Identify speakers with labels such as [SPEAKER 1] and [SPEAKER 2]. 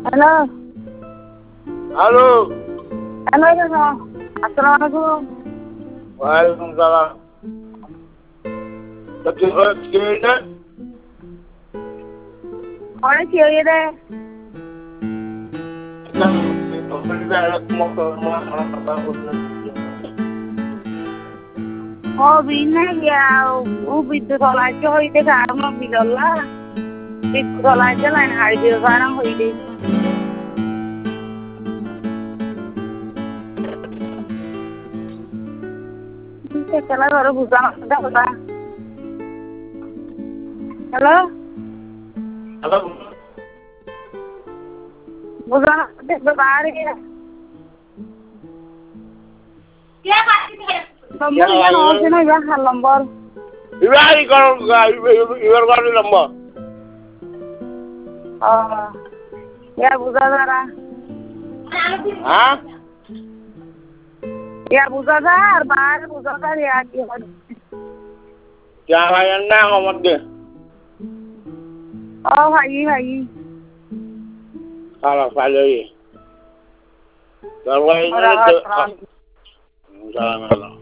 [SPEAKER 1] Halo.
[SPEAKER 2] Halo.
[SPEAKER 1] Halo, halo. Assalamualaikum.
[SPEAKER 2] Waalaikumsalam. Kecil-kecilnya.
[SPEAKER 1] Orang kiri deh. Bina ya, bidu thola cho hoy de garma bidalla. Bidu thola cho lain hari de garang hoy de. Chala garo busan da hoda. Halo.
[SPEAKER 2] Halo.
[SPEAKER 1] Busan de baari ya. Kya baat hai? Nomor ya no se no ya hal number.
[SPEAKER 2] Ibari kalau ibar kalau nombor.
[SPEAKER 1] Ya buzadara.
[SPEAKER 2] Hah?
[SPEAKER 1] Ya buzadar, baar buzadar ya ki.
[SPEAKER 2] Jangan nang ngomong deh.
[SPEAKER 1] Hai.
[SPEAKER 2] Kalau value. Kalau ini
[SPEAKER 1] Orang
[SPEAKER 2] Salam.